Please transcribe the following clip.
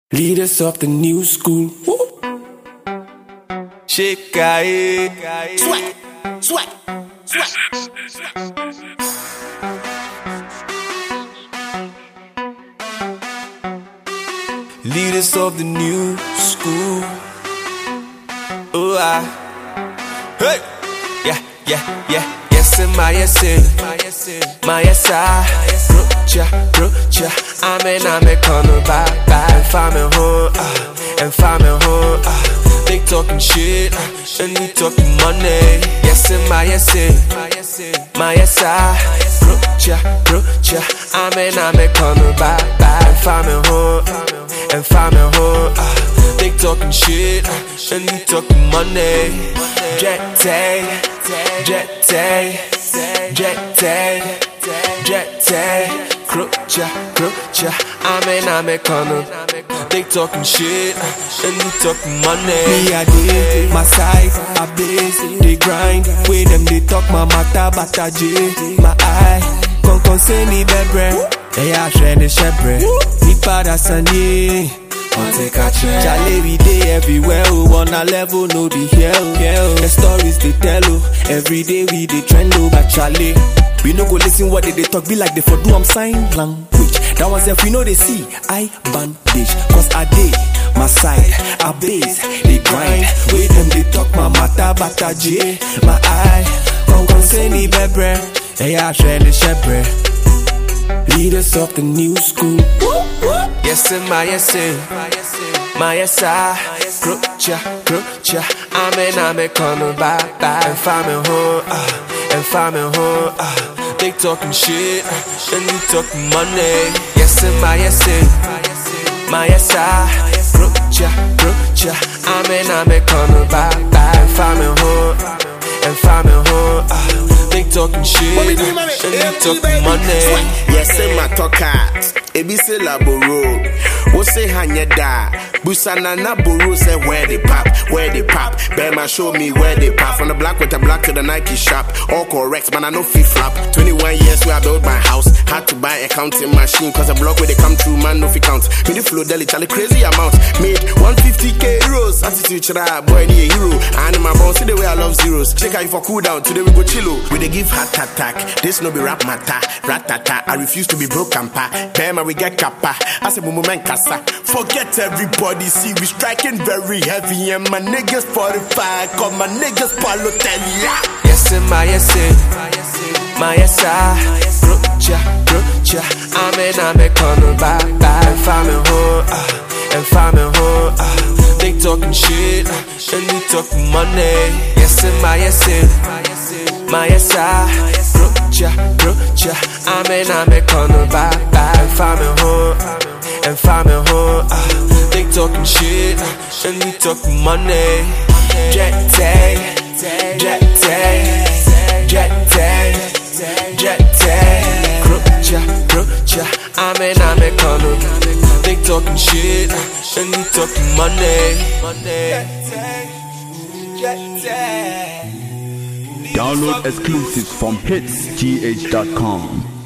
Leaders of the new school. Chicago. Swag, swag, swag. Leaders of the new school. Oh, hey, yeah. Yes, and my yes, my yes, rocha. I'm gonna buy, and find me home, They talking shit, and we talking money. Yes, and my yes, rocha. I'm gonna buy, and find me home, They talking shit, and we talking money. Jet Crocha, I'm gonna. They talking shit, and we talking money. Me a day, my side, I blaze, they grind. With them they talk my matter, but I J. My eye, con say ni bebre. They are trying to shepherd. Ni para sanye. Charlie, we day everywhere, on a level, no be here. The stories they tell, every day we they trend, but Charlie, we no go listen what they talk, be like they for do sign language. That one's if we know they see, I bandage. Cause I day, my side, I base, they grind. With them they talk my matter, but I J. My eye, con say ni bebre. They are trying to shepherd. Leaders of the new school. Yes, and my yes, Crocha. I'm gonna buy, and find me home, They talking shit, and we talking money. Yes, and my yes, Crocha. I'm gonna buy, and find me home, They talking shit, and we talking money. Yes, my talker. Ebise laboro, wo say hanya da. Busana na boro say where they pop. Bema show me where they pop. From the black with the black to the Nike shop. All correct, man I no fee flap. 21 years we I built my house. Had to buy a counting machine. Cause the block where they come through, man no fee count. Me the flow deli, Charlie crazy amount. Made 150k euros. Attitude chara, boy need a hero. And my boss see the way I love zeros. Check out you for cool down, today we go chillo. We they give heart attack. This no be rap matter. Ratata, I refuse to be broke and pa. Bema we get kappa. I say moment kasa. Forget everybody, see we striking very heavy. And my niggas 45, cause my niggas Palotelia. Yes, and my yes, Crocha. I'm gonna buy, and find me home, They talking shit, and we talking money. Yes, and my yes, Crocha. I'm gonna buy, and find me home, They talking shit, and we talking money. Jet Crocha. I'm gonna. They talking shit, and we talking money. Download exclusives from hitsgh.com.